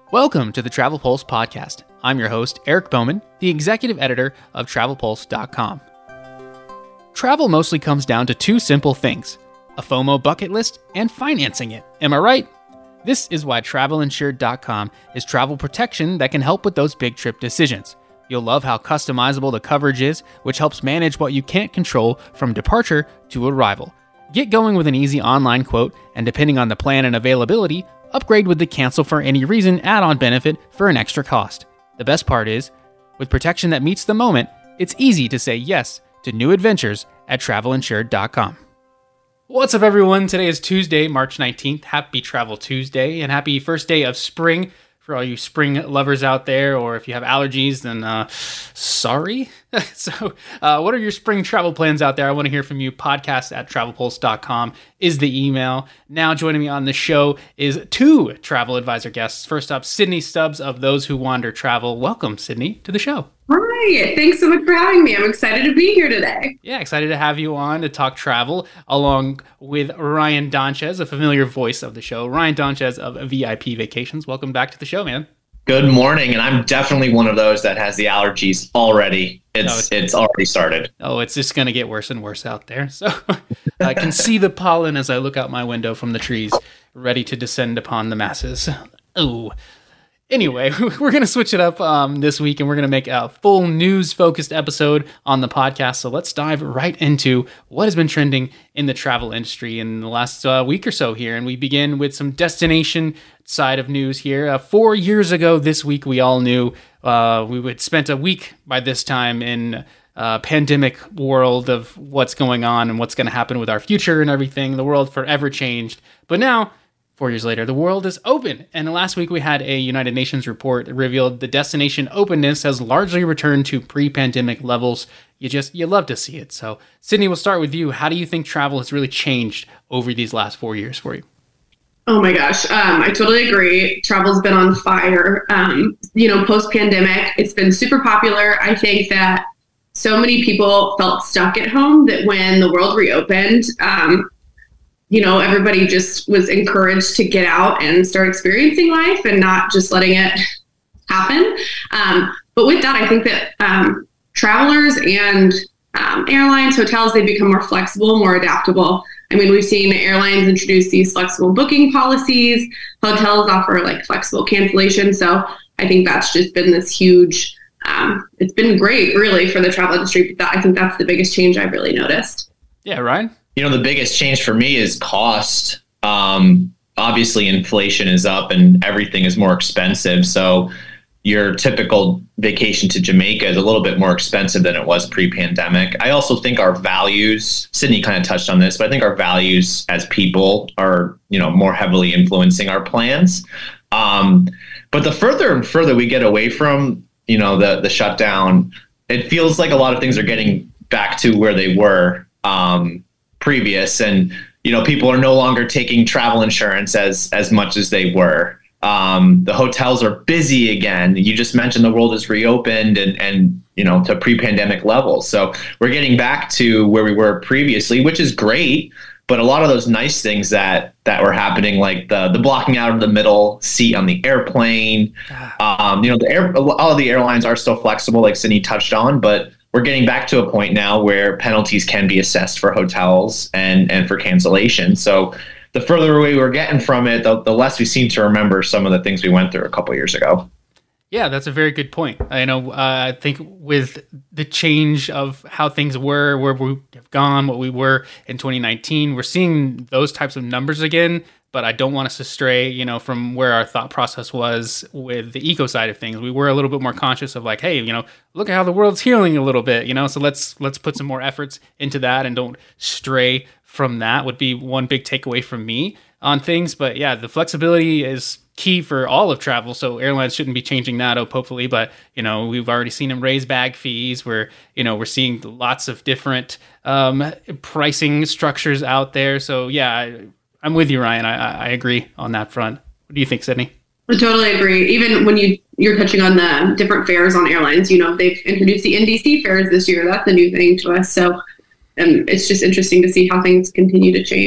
Welcome to the Travel Pulse podcast. I'm your host, Eric Bowman, the executive editor of TravelPulse.com. Travel mostly comes down to two simple things: a FOMO bucket list and financing it. Am I right? This is why TravelInsured.com is travel protection that can help with those big trip decisions. You'll love how customizable the coverage is, which helps manage what you can't control from departure to arrival. Get going with an easy online quote, and depending on the plan and availability, upgrade with the cancel for any reason add-on benefit for an extra cost. The best part is, with protection that meets the moment, it's easy to say yes to new adventures at TravelInsured.com. What's up, everyone? Today is Tuesday, March 19th. Happy Travel Tuesday, and happy first day of spring for all you spring lovers out there, or if you have allergies, then sorry. So what are your spring travel plans out there? I want to hear from you. Podcast at TravelPulse.com is the email. Now joining me on the show is two travel advisor guests. First up, Sydney Stubbs of Those Who Wander Travel. Welcome, Sydney, to the show. Hi, thanks so much for having me. I'm excited to be here today. Yeah, excited to have you on to talk travel, along with Ryan Donchez, a familiar voice of the show. Ryan Donchez of VIP Vacations. Welcome back to the show, man. Good morning, and I'm definitely one of those that has the allergies already. It's already started. Oh, it's just going to get worse and worse out there. So I can see the pollen as I look out my window from the trees, ready to descend upon the masses. Oh. Anyway, we're going to switch it up this week, and we're going to make a full news-focused episode on the podcast. So let's dive right into what has been trending in the travel industry in the last week or so here. And we begin with some destination side of news here. 4 years ago this week, we all knew we would spent a week by this time in pandemic world of what's going on and what's going to happen with our future and everything. The world forever changed. But now, 4 years later, the world is open. And last week we had a United Nations report that revealed the destination openness has largely returned to pre-pandemic levels. You love to see it. So Sydney, we'll start with you. How do you think travel has really changed over these last 4 years for you? Oh my gosh. I totally agree. Travel's been on fire. Post-pandemic, it's been super popular. I think that so many people felt stuck at home that when the world reopened, everybody just was encouraged to get out and start experiencing life and not just letting it happen. But with that, I think that travelers and airlines, hotels, they become more flexible, more adaptable. I mean, we've seen airlines introduce these flexible booking policies. Hotels offer flexible cancellation. So I think that's just been this huge, it's been great really for the travel industry. But I think that's the biggest change I've really noticed. Yeah, Ryan? The biggest change for me is cost. Obviously, inflation is up and everything is more expensive. So your typical vacation to Jamaica is a little bit more expensive than it was pre-pandemic. I also think our values, Sydney kind of touched on this, but I think our values as people are, more heavily influencing our plans. But the further and further we get away from, the shutdown, it feels like a lot of things are getting back to where they were previous, and people are no longer taking travel insurance as much as they were. The hotels are busy again. You just mentioned the world is reopened and to pre-pandemic levels. So we're getting back to where we were previously, which is great. But a lot of those nice things that were happening, like the blocking out of the middle seat on the airplane, all of the airlines are still flexible, like Sydney touched on, but we're getting back to a point now where penalties can be assessed for hotels and for cancellation. So the further away we're getting from it, the less we seem to remember some of the things we went through a couple years ago. Yeah, that's a very good point. I think with the change of how things were, where we have gone, what we were in 2019, we're seeing those types of numbers again. But I don't want us to stray, from where our thought process was with the eco side of things. We were a little bit more conscious of hey, look at how the world's healing a little bit, So let's put some more efforts into that and don't stray from that would be one big takeaway from me on things. But yeah, the flexibility is key for all of travel. So airlines shouldn't be changing that up, hopefully. But, we've already seen them raise bag fees. We're seeing lots of different pricing structures out there. So yeah, I'm with you, Ryan. I agree on that front. What do you think, Sydney? I totally agree. Even when you're touching on the different fares on airlines, they've introduced the NDC fares this year. That's a new thing to us. So it's just interesting to see how things continue to change.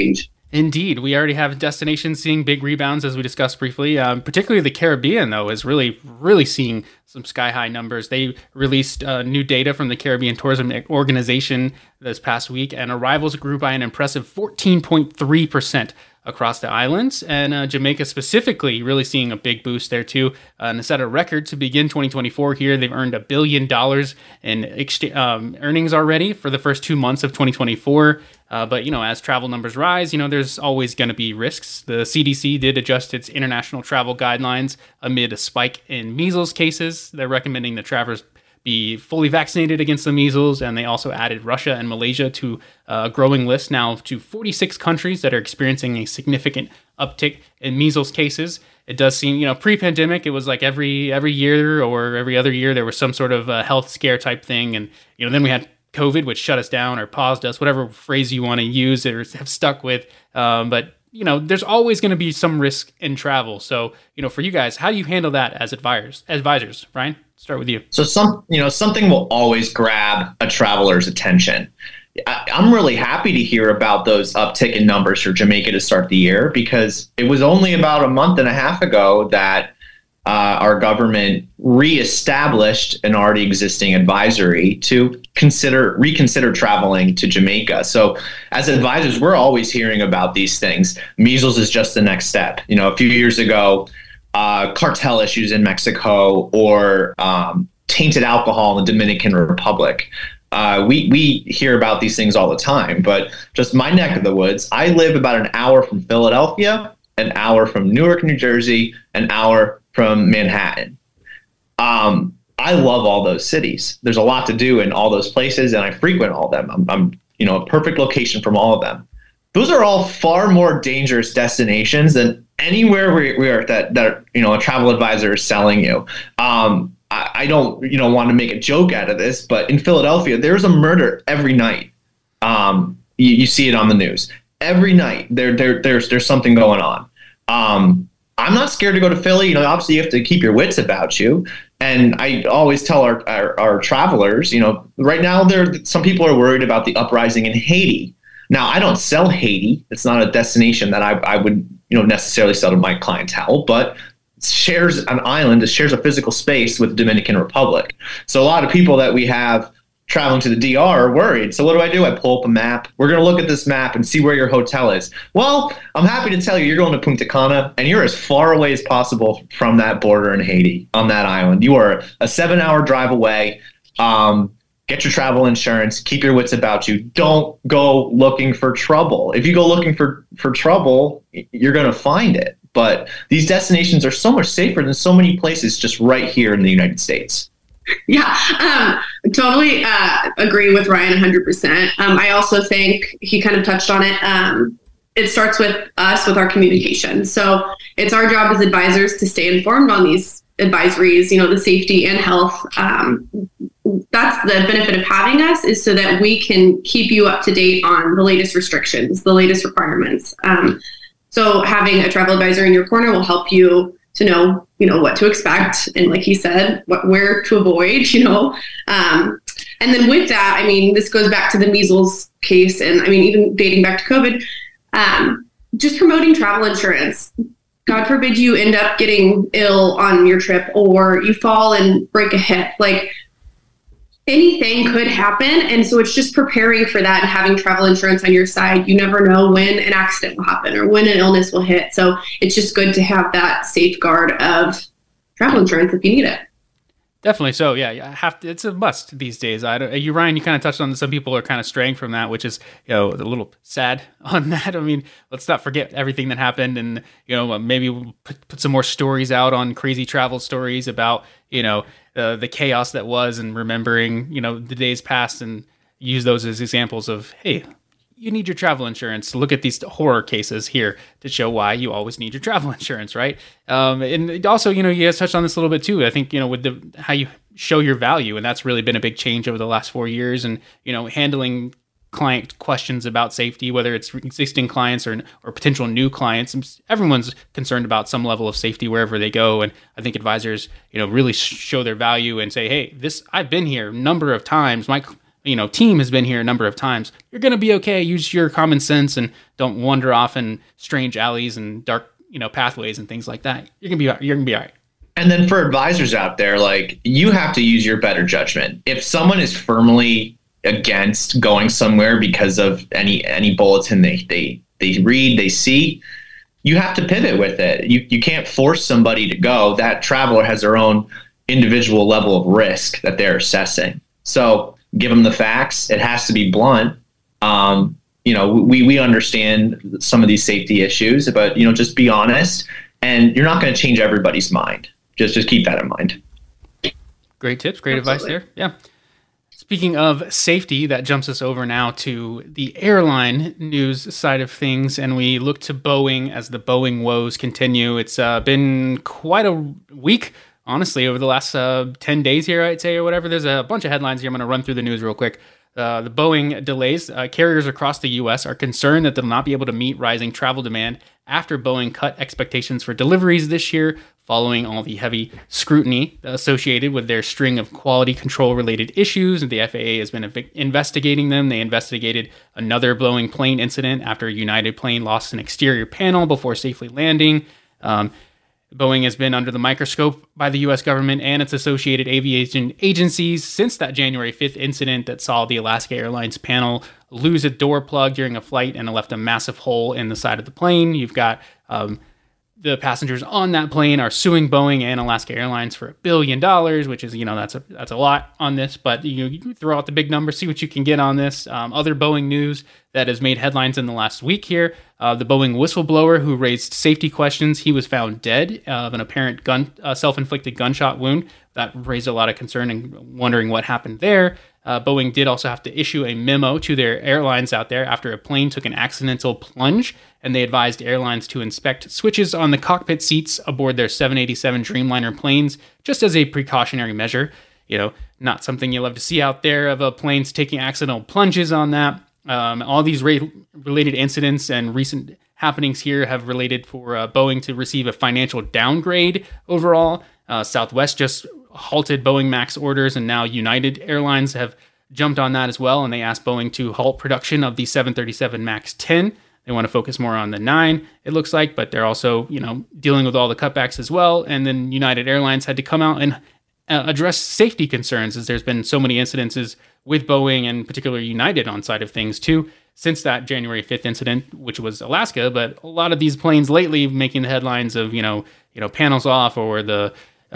Indeed. We already have destinations seeing big rebounds, as we discussed briefly. Particularly the Caribbean, though, is really, really seeing some sky-high numbers. They released new data from the Caribbean Tourism Organization this past week, and arrivals grew by an impressive 14.3% across the islands, and Jamaica specifically really seeing a big boost there too, and set a record to begin 2024 here. They've earned $1 billion in earnings already for the first 2 months of 2024. But, as travel numbers rise, there's always going to be risks. The CDC did adjust its international travel guidelines amid a spike in measles cases. They're recommending that travelers be fully vaccinated against the measles, and they also added Russia and Malaysia to a growing list now to 46 countries that are experiencing a significant uptick in measles cases. It does seem, pre-pandemic, it was like every year or every other year there was some sort of health scare type thing, and then we had COVID, which shut us down or paused us, whatever phrase you want to use or have stuck with. But there's always going to be some risk in travel. So, for you guys, how do you handle that as advisors? Ryan, start with you. So something will always grab a traveler's attention. I'm really happy to hear about those uptick in numbers for Jamaica to start the year, because it was only about a month and a half ago that our government reestablished an already existing advisory to reconsider traveling to Jamaica. So as advisors, we're always hearing about these things. Measles is just the next step. A few years ago, cartel issues in Mexico, or tainted alcohol in the Dominican Republic. We hear about these things all the time, but just my neck of the woods, I live about an hour from Philadelphia, an hour from Newark, New Jersey, an hour from Manhattan. I love all those cities. There's a lot to do in all those places, and I frequent all of them. I'm a perfect location from all of them. Those are all far more dangerous destinations than anywhere we are that a travel advisor is selling you. I don't want to make a joke out of this, but in Philadelphia, there's a murder every night. You see it on the news every night. There's something going on. I'm not scared to go to Philly. Obviously you have to keep your wits about you. And I always tell our travelers, right now some people are worried about the uprising in Haiti. Now, I don't sell Haiti. It's not a destination that I would, necessarily sell to my clientele, but shares an island, it shares a physical space with the Dominican Republic. So a lot of people that we have traveling to the DR are worried. So what do? I pull up a map. We're going to look at this map and see where your hotel is. Well, I'm happy to tell you, you're going to Punta Cana, and you're as far away as possible from that border in Haiti on that island. You are a 7-hour drive away. Get your travel insurance. Keep your wits about you. Don't go looking for trouble. If you go looking for trouble, you're going to find it. But these destinations are so much safer than so many places just right here in the United States. Yeah, totally agree with Ryan 100%. I also think he kind of touched on it. It starts with us, with our communication. So it's our job as advisors to stay informed on these advisories, the safety and health. That's the benefit of having us, is so that we can keep you up to date on the latest restrictions, the latest requirements. So having a travel advisor in your corner will help you to know, what to expect. And like he said, where to avoid, and then with that, this goes back to the measles case. And even dating back to COVID, just promoting travel insurance. God forbid you end up getting ill on your trip, or you fall and break a hip. Like, anything could happen. And so it's just preparing for that and having travel insurance on your side. You never know when an accident will happen or when an illness will hit. So it's just good to have that safeguard of travel insurance if you need it. Definitely. So yeah, it's a must these days. Ryan, you kind of touched on some people are kind of straying from that, which is, a little sad on that. Let's not forget everything that happened, and, maybe we'll put some more stories out on crazy travel stories about, the chaos that was, and remembering, the days past, and use those as examples of, hey, you need your travel insurance. Look at these horror cases here to show why you always need your travel insurance, right? And also, you guys touched on this a little bit too. I think, with how you show your value, and that's really been a big change over the last 4 years, and, handling client questions about safety, whether it's existing clients or potential new clients. Everyone's concerned about some level of safety wherever they go. And I think advisors, really show their value and say, hey, I've been here a number of times. team has been here a number of times. You're going to be okay. Use your common sense and don't wander off in strange alleys and dark, pathways and things like that. You're going to be all right. And then for advisors out there, like, you have to use your better judgment. If someone is firmly against going somewhere because of any bulletin they read, they see, you have to pivot with it. You can't force somebody to go. That traveler has their own individual level of risk that they're assessing. So give them the facts. It has to be blunt. We understand some of these safety issues, but just be honest, and you're not going to change everybody's mind. Just keep that in mind. Great tips, great Absolutely. advice there. Yeah. Speaking of safety, that jumps us over now to the airline news side of things, and we look to Boeing as the Boeing woes continue. It's been quite a week, honestly, over the last 10 days here, I'd say, or whatever. There's a bunch of headlines here. I'm going to run through the news real quick. The Boeing delays. Carriers across the U.S. are concerned that they'll not be able to meet rising travel demand after Boeing cut expectations for deliveries this year, following all the heavy scrutiny associated with their string of quality control related issues. The FAA has been investigating them. They investigated another Boeing plane incident after a United plane lost an exterior panel before safely landing. Boeing has been under the microscope by the U.S. government and its associated aviation agencies since that January 5th incident that saw the Alaska Airlines panel lose a door plug during a flight and it left a massive hole in the side of the plane. You've got the passengers on that plane are suing Boeing and Alaska Airlines for $1 billion, which is, that's a lot on this, but you throw out the big number, see what you can get on this. Other Boeing news that has made headlines in the last week here. The Boeing whistleblower who raised safety questions, he was found dead of an apparent self-inflicted gunshot wound. That raised a lot of concern and wondering what happened there. Boeing did also have to issue a memo to their airlines out there after a plane took an accidental plunge, and they advised airlines to inspect switches on the cockpit seats aboard their 787 Dreamliner planes just as a precautionary measure. Not something you love to see out there of planes taking accidental plunges on that. All these related incidents and recent happenings here have related for Boeing to receive a financial downgrade overall. Southwest just halted Boeing MAX orders, and now United Airlines have jumped on that as well, and they asked Boeing to halt production of the 737 MAX 10. They want to focus more on the 9, it looks like, but they're also, dealing with all the cutbacks as well. And then United Airlines had to come out and address safety concerns, as there's been so many incidences with Boeing and particularly United on side of things too, since that January 5th incident, which was Alaska. But a lot of these planes lately making the headlines of, panels off or the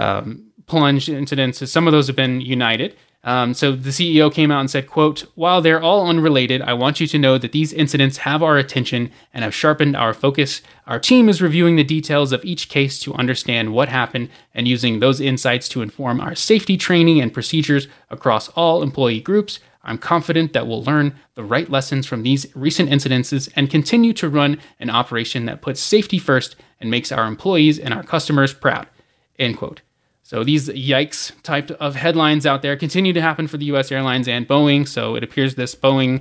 plunge incidents. Some of those have been United. So the CEO came out and said, quote, "While they're all unrelated, I want you to know that these incidents have our attention and have sharpened our focus. Our team is reviewing the details of each case to understand what happened and using those insights to inform our safety training and procedures across all employee groups. I'm confident that we'll learn the right lessons from these recent incidences and continue to run an operation that puts safety first and makes our employees and our customers proud." End quote. So these yikes type of headlines out there continue to happen for the U.S. Airlines and Boeing. So it appears this Boeing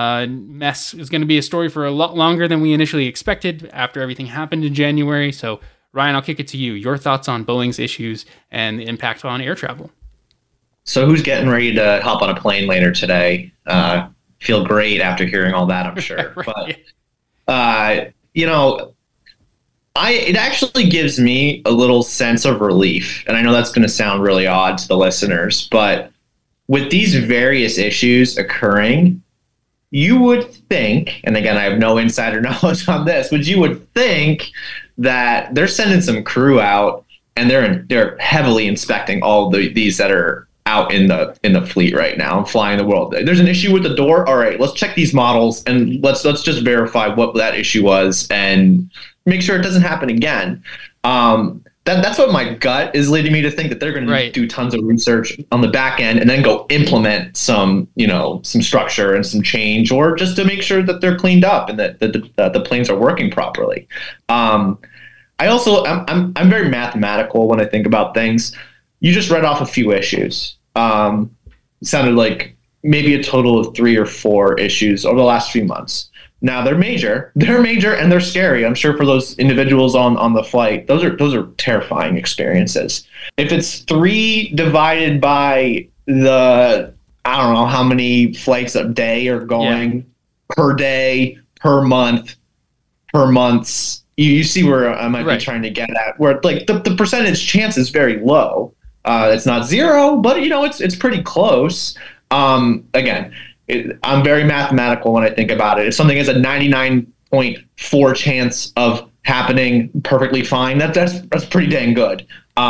mess is going to be a story for a lot longer than we initially expected after everything happened in January. So Ryan, I'll kick it to you. Your thoughts on Boeing's issues and the impact on air travel. So who's getting ready to hop on a plane later today? Feel great after hearing all that, I'm sure. Right. But, it actually gives me a little sense of relief. And I know that's going to sound really odd to the listeners, but with these various issues occurring, you would think, and again, I have no insider knowledge on this, but you would think that they're sending some crew out and they're heavily inspecting all these that are out in the fleet right now and flying the world. There's an issue with the door. All right, let's check these models and let's just verify what that issue was and make sure it doesn't happen again. That's what my gut is leading me to think, that they're going to do tons of research on the back end and then go implement some structure and some change, or just to make sure that they're cleaned up and that the planes are working properly. I'm very mathematical when I think about things. You just read off a few issues. It sounded like maybe a total of 3 or 4 issues over the last few months. Now they're major and they're scary. I'm sure for those individuals on the flight, those are terrifying experiences. If it's 3 divided by the I don't know how many flights a day are going per day, per month, per months. You see where I might be trying to get at, where like the percentage chance is very low. It's not zero, but it's pretty close. Again, I'm very mathematical when I think about it. If something has a 99.4 chance of happening perfectly fine, that's pretty dang good.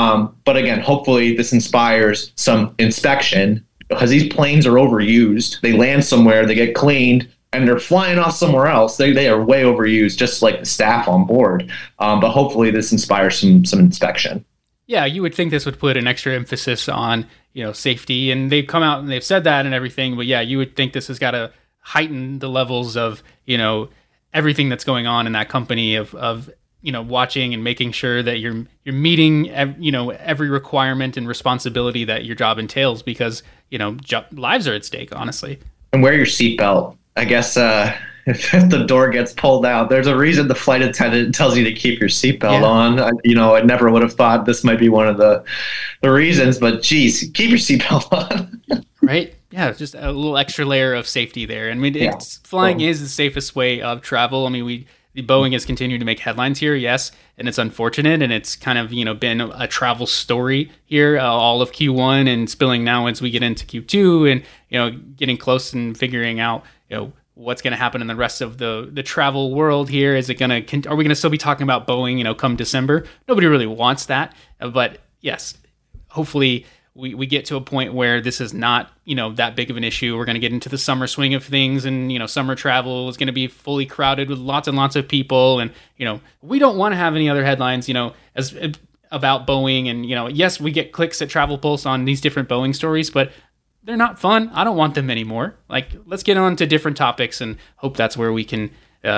But again, hopefully this inspires some inspection, because these planes are overused. They land somewhere, they get cleaned, and they're flying off somewhere else. They are way overused, just like the staff on board. But hopefully this inspires some inspection. Yeah, you would think this would put an extra emphasis on, safety, and they've come out and they've said that and everything. But yeah, you would think this has got to heighten the levels of, everything that's going on in that company of watching and making sure that you're meeting, every requirement and responsibility that your job entails, because, lives are at stake, honestly. And wear your seatbelt. I guess if the door gets pulled out, there's a reason the flight attendant tells you to keep your seatbelt on. I never would have thought this might be one of the reasons, but geez, keep your seatbelt on. Right? Yeah, just a little extra layer of safety there. I mean, flying is the safest way of travel. I mean, Boeing has continued to make headlines here, yes, and it's unfortunate, and it's kind of been a travel story here all of Q1 and spilling now as we get into Q2 and getting close and figuring out what's going to happen in the rest of the travel world here. Are we going to still be talking about Boeing come December? Nobody really wants that, but yes, hopefully we get to a point where this is not, that big of an issue. We're going to get into the summer swing of things, and, summer travel is going to be fully crowded with lots and lots of people. And, we don't want to have any other headlines, as about Boeing. And, yes, we get clicks at Travel Pulse on these different Boeing stories, but they're not fun. I don't want them anymore. Like, let's get on to different topics and hope that's where we can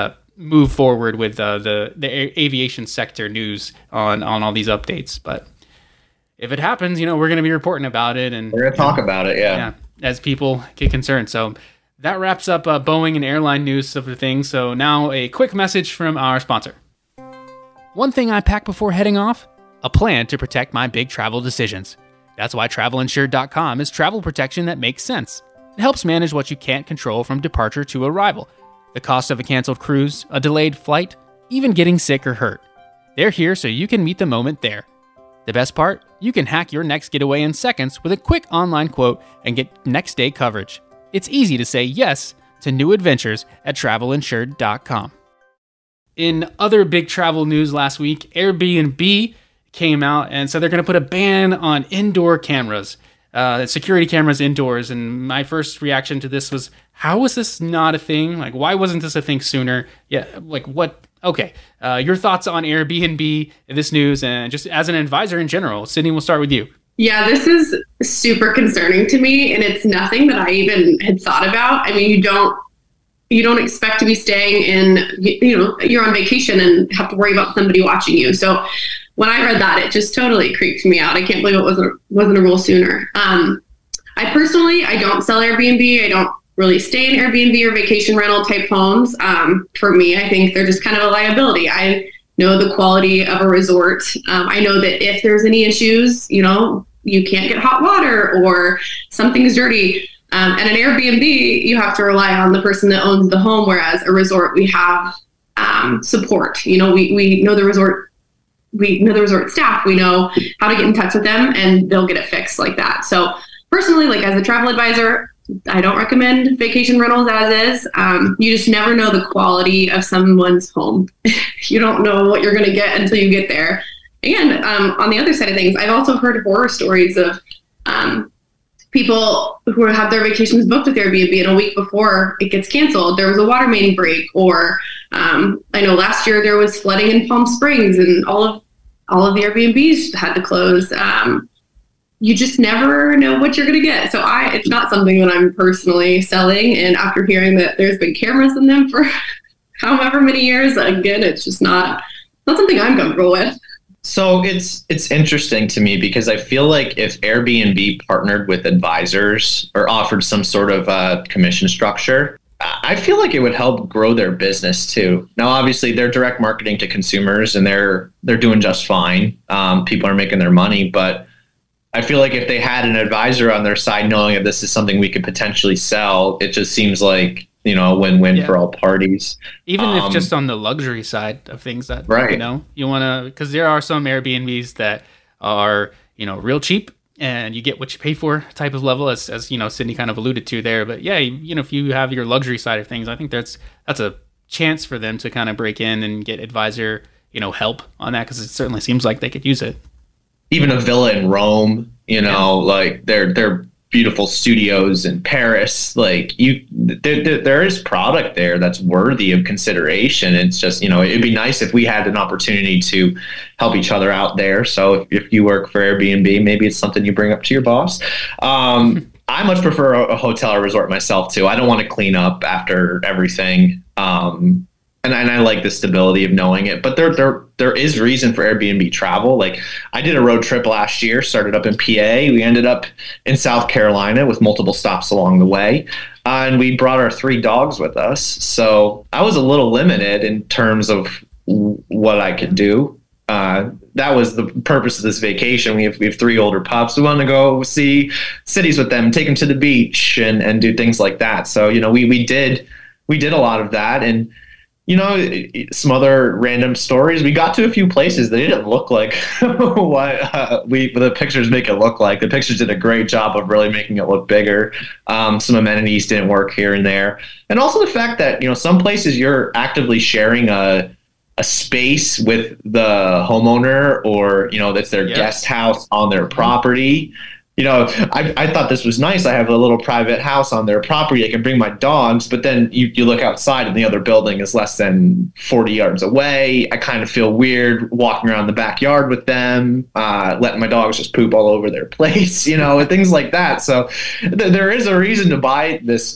move forward with the aviation sector news on all these updates. But if it happens, we're going to be reporting about it, and we're going to talk about it. Yeah, as people get concerned. So that wraps up Boeing and airline news of the things. So now a quick message from our sponsor. One thing I pack before heading off: a plan to protect my big travel decisions. That's why TravelInsured.com is travel protection that makes sense. It helps manage what you can't control from departure to arrival. The cost of a canceled cruise, a delayed flight, even getting sick or hurt. They're here so you can meet the moment there. The best part? You can hack your next getaway in seconds with a quick online quote and get next day coverage. It's easy to say yes to new adventures at TravelInsured.com. In other big travel news last week, Airbnb came out and said they're going to put a ban on indoor cameras, security cameras indoors. And my first reaction to this was, how is this not a thing? Like, why wasn't this a thing sooner? Yeah, like what? Okay, your thoughts on Airbnb, this news, and just as an advisor in general. Sydney, we'll start with you. Yeah, this is super concerning to me, and it's nothing that I even had thought about. I mean, you don't expect to be staying in, you're on vacation and have to worry about somebody watching you. So when I read that, it just totally creeped me out. I can't believe it wasn't a rule sooner. I don't sell Airbnb. I don't really stay in Airbnb or vacation rental type homes. For me, I think they're just kind of a liability. I know the quality of a resort. I know that if there's any issues, you can't get hot water or something's dirty. And an Airbnb, you have to rely on the person that owns the home. Whereas a resort, we have support. We know the resort. We know the resort staff. We know how to get in touch with them, and they'll get it fixed like that. So personally, like as a travel advisor, I don't recommend vacation rentals as is. You just never know the quality of someone's home. You don't know what you're going to get until you get there. And on the other side of things, I've also heard horror stories of people who have their vacations booked with Airbnb, and a week before it gets canceled, there was a water main break, or I know last year there was flooding in Palm Springs, and all of the Airbnbs had to close. You just never know what you're going to get. So it's not something that I'm personally selling. And after hearing that there's been cameras in them for however many years, again, it's just not something I'm comfortable with. So it's interesting to me because I feel like if Airbnb partnered with advisors or offered some sort of commission structure, I feel like it would help grow their business too. Now, obviously, they're direct marketing to consumers and they're doing just fine. People are making their money, but I feel like if they had an advisor on their side, knowing that this is something we could potentially sell, it just seems like, you know, a win-win for all parties. Even if just on the luxury side of things that, you know, you want to, because there are some Airbnbs that are, you know, real cheap and you get what you pay for type of level, as you know, Sydney kind of alluded to there. But yeah, you know, if you have your luxury side of things, I think that's a chance for them to kind of break in and get advisor, you know, help on that, because it certainly seems like they could use it. Even a villa in Rome, you know, like they're beautiful studios in Paris. Like there is product there that's worthy of consideration. It's just, you know, it'd be nice if we had an opportunity to help each other out there. So if you work for Airbnb, maybe it's something you bring up to your boss. I much prefer a hotel or resort myself too. I don't want to clean up after everything. And I like the stability of knowing it, but there is reason for Airbnb travel. Like I did a road trip last year, started up in PA. We ended up in South Carolina with multiple stops along the way. And we brought our 3 dogs with us. So I was a little limited in terms of what I could do. That was the purpose of this vacation. We have 3 older pups. We want to go see cities with them, take them to the beach and do things like that. So, you know, we did a lot of that. And, you know, some other random stories. We got to a few places that didn't look like what the pictures make it look like. The pictures did a great job of really making it look bigger. Some amenities didn't work here and there. And also the fact that, you know, some places you're actively sharing a space with the homeowner, or, you know, that's their guest house on their property. You know, I thought this was nice. I have a little private house on their property. I can bring my dogs, but then you look outside and the other building is less than 40 yards away. I kind of feel weird walking around the backyard with them, letting my dogs just poop all over their place, you know, and things like that. So there is a reason to buy this,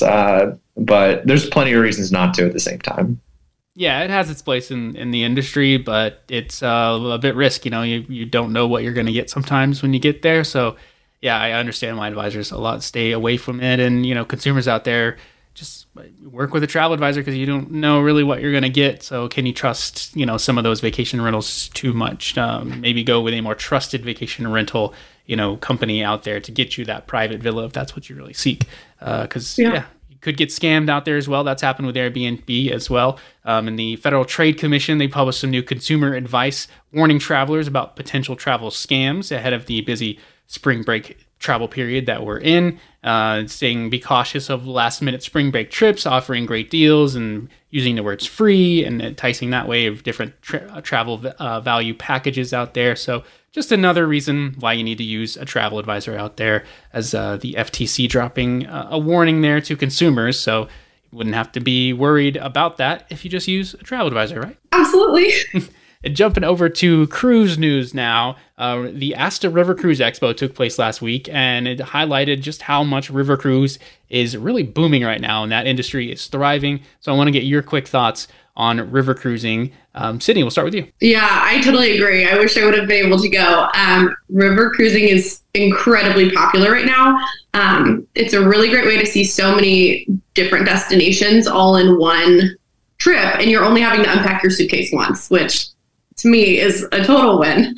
but there's plenty of reasons not to at the same time. Yeah, it has its place in the industry, but it's a bit risky. You know, you don't know what you're going to get sometimes when you get there. So yeah, I understand why advisors a lot stay away from it. And, you know, consumers out there, just work with a travel advisor because you don't know really what you're going to get. So can you trust, you know, some of those vacation rentals too much? Maybe go with a more trusted vacation rental, you know, company out there to get you that private villa if that's what you really seek. Because, you could get scammed out there as well. That's happened with Airbnb as well. And the Federal Trade Commission, they published some new consumer advice warning travelers about potential travel scams ahead of the busy spring break travel period that we're in, saying be cautious of last-minute spring break trips, offering great deals and using the words free and enticing that way of different travel value packages out there. So just another reason why you need to use a travel advisor out there, as the FTC dropping a warning there to consumers. So you wouldn't have to be worried about that if you just use a travel advisor, right? Absolutely. And jumping over to cruise news now, the Asta River Cruise Expo took place last week, and it highlighted just how much river cruise is really booming right now, and that industry is thriving. So I want to get your quick thoughts on river cruising. Sydney, we'll start with you. Yeah, I totally agree. I wish I would have been able to go. River cruising is incredibly popular right now. It's a really great way to see so many different destinations all in one trip, and you're only having to unpack your suitcase once, which to me is a total win.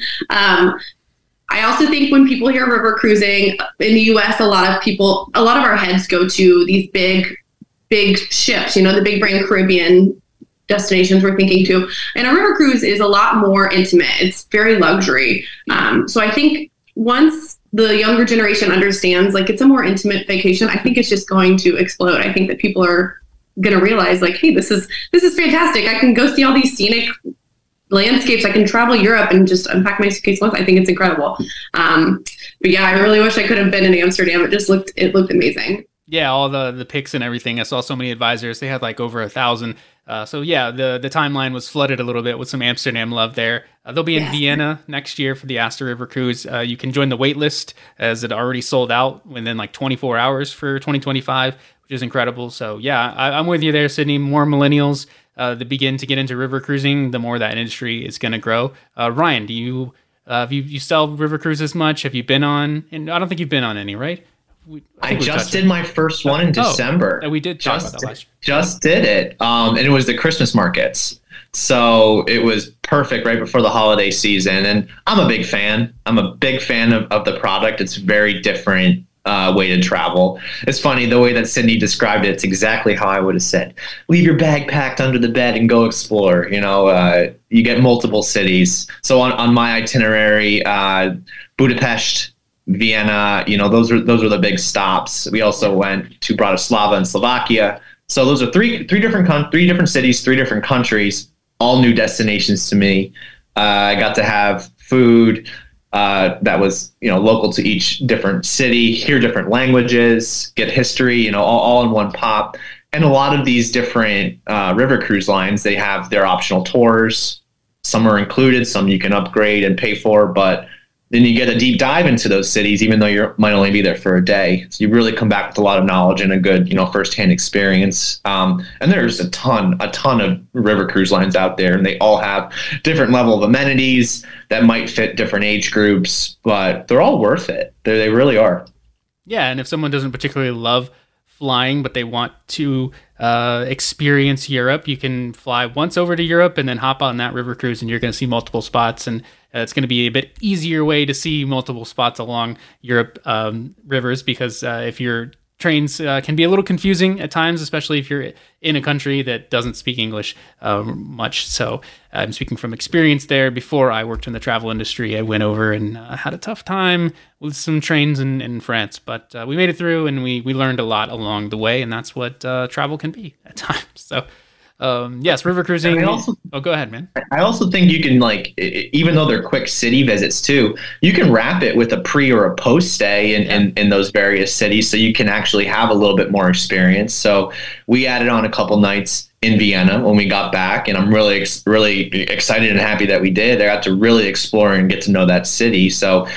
I also think when people hear river cruising in the US, a lot of our heads go to these big ships, you know, the big brand Caribbean destinations we're thinking to. And a river cruise is a lot more intimate. It's very luxury. So I think once the younger generation understands, like, it's a more intimate vacation, I think it's just going to explode. I think that people are going to realize, like, hey, this is fantastic. I can go see all these scenic landscapes. I can travel Europe and just unpack my suitcase once. I think it's incredible. But yeah, I really wish I could have been in Amsterdam. It looked amazing. Yeah, all the pics and everything. I saw so many advisors. They had like over 1,000. So yeah, the timeline was flooded a little bit with some Amsterdam love there. They'll be in Vienna next year for the Asta River Cruise. You can join the wait list, as it already sold out within like 24 hours for 2025, which is incredible. So yeah, I'm with you there, Sydney. More millennials that begin to get into river cruising, the more that industry is going to grow. Ryan, do you you sell river cruises much? Have you been on? And I don't think you've been on any, right? I just did my first one in December. We did talk about that last year. Just did it. And it was the Christmas markets. So it was perfect right before the holiday season. And I'm a big fan. I'm a big fan of the product. It's very different way to travel. It's funny, the way that Sydney described it, it's exactly how I would have said. Leave your bag packed under the bed and go explore. You get multiple cities. So on my itinerary, Budapest, Vienna, those are the big stops. We also went to Bratislava and Slovakia. So those are three different cities, 3 different countries, all new destinations to me. I got to have food that was local to each different city, hear different languages, get history, all in one pop. And a lot of these different river cruise lines, they have their optional tours. Some are included, some you can upgrade and pay for, but then you get a deep dive into those cities, even though you might only be there for a day. So you really come back with a lot of knowledge and a good, firsthand experience. And there's a ton of river cruise lines out there, and they all have different level of amenities that might fit different age groups, but they're all worth it. They really are. Yeah, and if someone doesn't particularly love flying, but they want to experience Europe, you can fly once over to Europe and then hop on that river cruise, and you're going to see multiple spots. And it's going to be a bit easier way to see multiple spots along Europe rivers, because if your trains can be a little confusing at times, especially if you're in a country that doesn't speak English much. So I'm speaking from experience there. Before I worked in the travel industry, I went over and had a tough time with some trains in France, but we made it through, and we learned a lot along the way, and that's what travel can be at times. So yes, river cruising. Go ahead, man. I also think you can, even though they're quick city visits too, you can wrap it with a pre or a post stay in those various cities, so you can actually have a little bit more experience. So we added on a couple nights in Vienna when we got back, and I'm really excited and happy that we did. I got to really explore and get to know that city. So,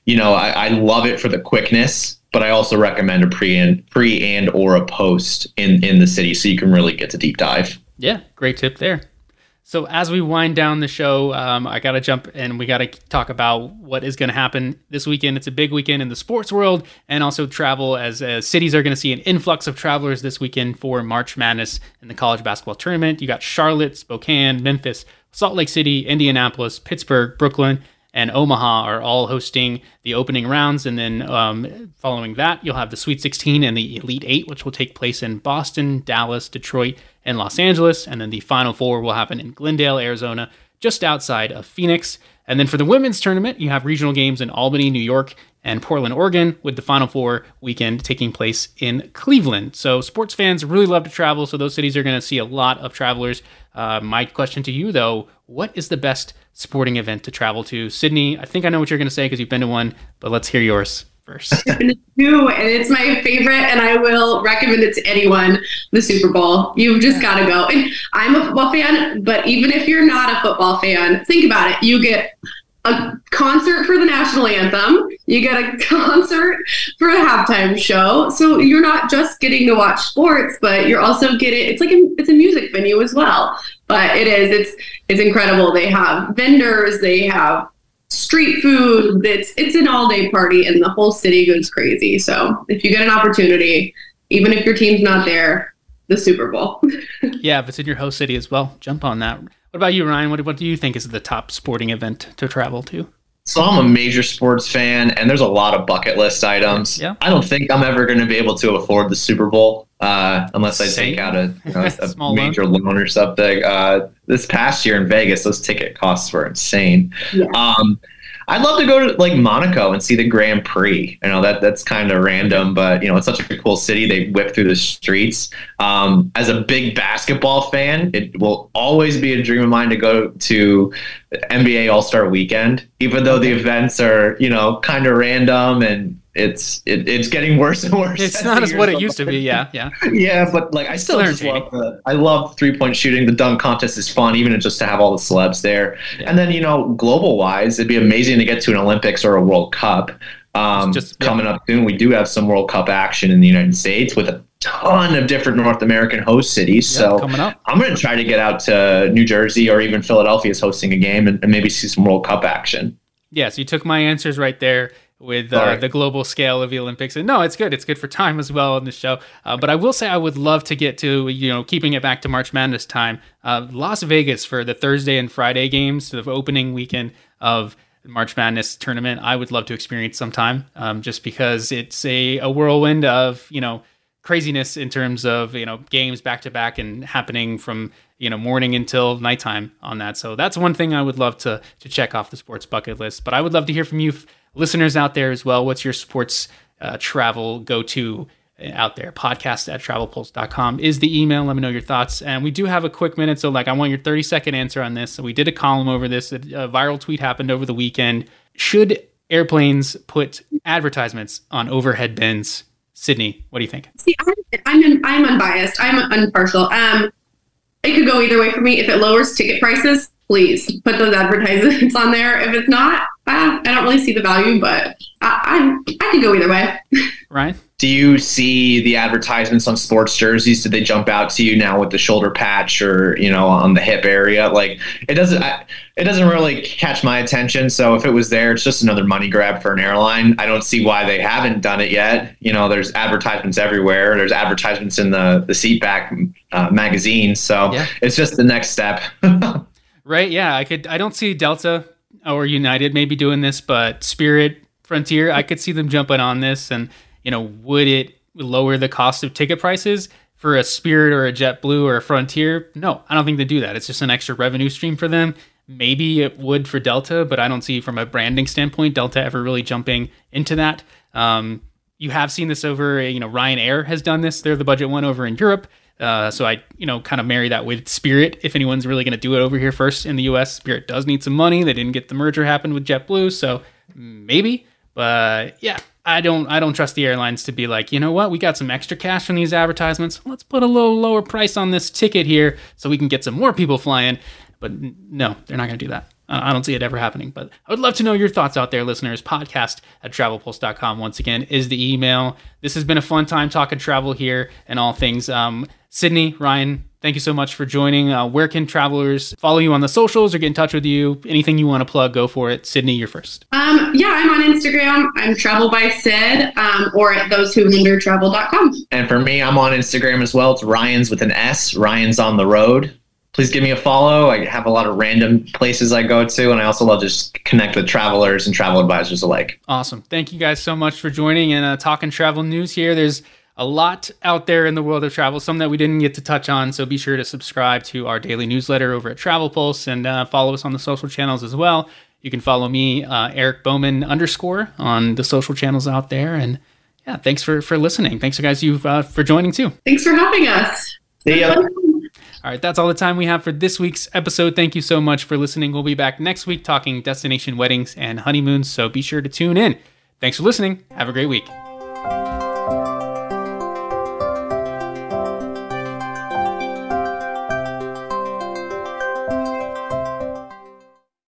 I love it for the quickness, but I also recommend a pre and or a post in the city, so you can really get to deep dive. Yeah, great tip there. So as we wind down the show, I got to jump and we got to talk about what is going to happen this weekend. It's a big weekend in the sports world and also travel, as cities are going to see an influx of travelers this weekend for March Madness in the college basketball tournament. You got Charlotte, Spokane, Memphis, Salt Lake City, Indianapolis, Pittsburgh, Brooklyn, and Omaha are all hosting the opening rounds. And then following that, you'll have the Sweet 16 and the Elite 8, which will take place in Boston, Dallas, Detroit, and Los Angeles. And then the Final Four will happen in Glendale, Arizona, just outside of Phoenix. And then for the women's tournament, you have regional games in Albany, New York, and Portland, Oregon, with the Final Four weekend taking place in Cleveland. So sports fans really love to travel, so those cities are going to see a lot of travelers. My question to you, though, what is the best sporting event to travel to? Sydney, I think I know what you're going to say because you've been to one, but let's hear yours first. I've been to two, and it's my favorite, and I will recommend it to anyone, the Super Bowl. You've just got to go. And I'm a football fan, but even if you're not a football fan, think about it. You get a concert for the national anthem. You get a concert for the halftime show. So you're not just getting to watch sports, but you're also getting, it's a music venue as well. But it's incredible. They have vendors, they have street food. It's an all-day party, and the whole city goes crazy. So if you get an opportunity, even if your team's not there, the Super Bowl. Yeah, if it's in your host city as well, jump on that. What about you, Ryan? What do you think is the top sporting event to travel to? So I'm a major sports fan, and there's a lot of bucket list items. Yeah. I don't think I'm ever going to be able to afford the Super Bowl unless I take out a major loan or something. This past year in Vegas, those ticket costs were insane. Yeah. I'd love to go to Monaco and see the Grand Prix. That's kind of random, but it's such a cool city. They whip through the streets. As a big basketball fan, it will always be a dream of mine to go to NBA All-Star Weekend, even though the events are kind of random and it's getting worse and worse. It's not as what it used to be. Yeah. Yeah, but I still just love 3-point shooting. The dunk contest is fun, even just to have all the celebs there. Yeah. And then global wise, it'd be amazing to get to an Olympics or a World Cup. Coming up soon, we do have some World Cup action in the United States with a ton of different North American host cities. So coming up, I'm going to try to get out to New Jersey, or even Philadelphia is hosting a game, and maybe see some World Cup action. Yeah, so you took my answers right there. with the global scale of the Olympics. And no, it's good. It's good for time as well on the show. But I will say I would love to get to, keeping it back to March Madness time, Las Vegas for the Thursday and Friday games, the opening weekend of the March Madness tournament. I would love to experience sometime, just because it's a whirlwind of, craziness in terms of, games back to back and happening from, morning until nighttime on that. So that's one thing I would love to check off the sports bucket list. But I would love to hear from you listeners out there as well. What's your sports travel go-to out there? podcast@travelpulse.com is the email. Let me know your thoughts. And we do have a quick minute. So I want your 30-second answer on this. So we did a column over this. A viral tweet happened over the weekend. Should airplanes put advertisements on overhead bins? Sydney, what do you think? See, I'm unbiased. I'm impartial. It could go either way for me. If it lowers ticket prices, please put those advertisements on there. If it's not, I don't really see the value, but I could go either way. Ryan? Do you see the advertisements on sports jerseys? Did they jump out to you now with the shoulder patch or, on the hip area? It doesn't really catch my attention. So if it was there, it's just another money grab for an airline. I don't see why they haven't done it yet. There's advertisements everywhere. There's advertisements in the seat back magazines. So It's just the next step. Right. Yeah. I don't see Delta or United maybe doing this, but Spirit, Frontier, I could see them jumping on this. And, would it lower the cost of ticket prices for a Spirit or a JetBlue or a Frontier? No, I don't think they do that. It's just an extra revenue stream for them. Maybe it would for Delta, but I don't see from a branding standpoint, Delta ever really jumping into that. You have seen this over, Ryanair has done this. They're the budget one over in Europe. So I, kind of marry that with Spirit. If anyone's really going to do it over here first in the US, Spirit does need some money. They didn't get the merger happen with JetBlue. So maybe, but yeah, I don't trust the airlines to be like, what? We got some extra cash from these advertisements. Let's put a little lower price on this ticket here so we can get some more people flying. But no, they're not going to do that. I don't see it ever happening, but I would love to know your thoughts out there, listeners. podcast@travelpulse.com once again is the email. This has been a fun time talking travel here and all things. Sydney, Ryan, thank you so much for joining. Where can travelers follow you on the socials or get in touch with you? Anything you want to plug, go for it. Sydney, you're first. I'm on Instagram. I'm Travel by Sid, or at thosewhohindertravel.com. And for me, I'm on Instagram as well. It's Ryan's with an S. Ryan's on the road. Please give me a follow. I have a lot of random places I go to, and I also love to just connect with travelers and travel advisors alike. Awesome. Thank you guys so much for joining and talking travel news here. There's a lot out there in the world of travel, some that we didn't get to touch on, so be sure to subscribe to our daily newsletter over at Travel Pulse and follow us on the social channels as well. You can follow me, Eric Bowman _ on the social channels out there. And yeah, thanks for listening. Thanks, guys, for joining too. Thanks for having us. See ya. All right, that's all the time we have for this week's episode. Thank you so much for listening. We'll be back next week talking destination weddings and honeymoons, so be sure to tune in. Thanks for listening. Have a great week.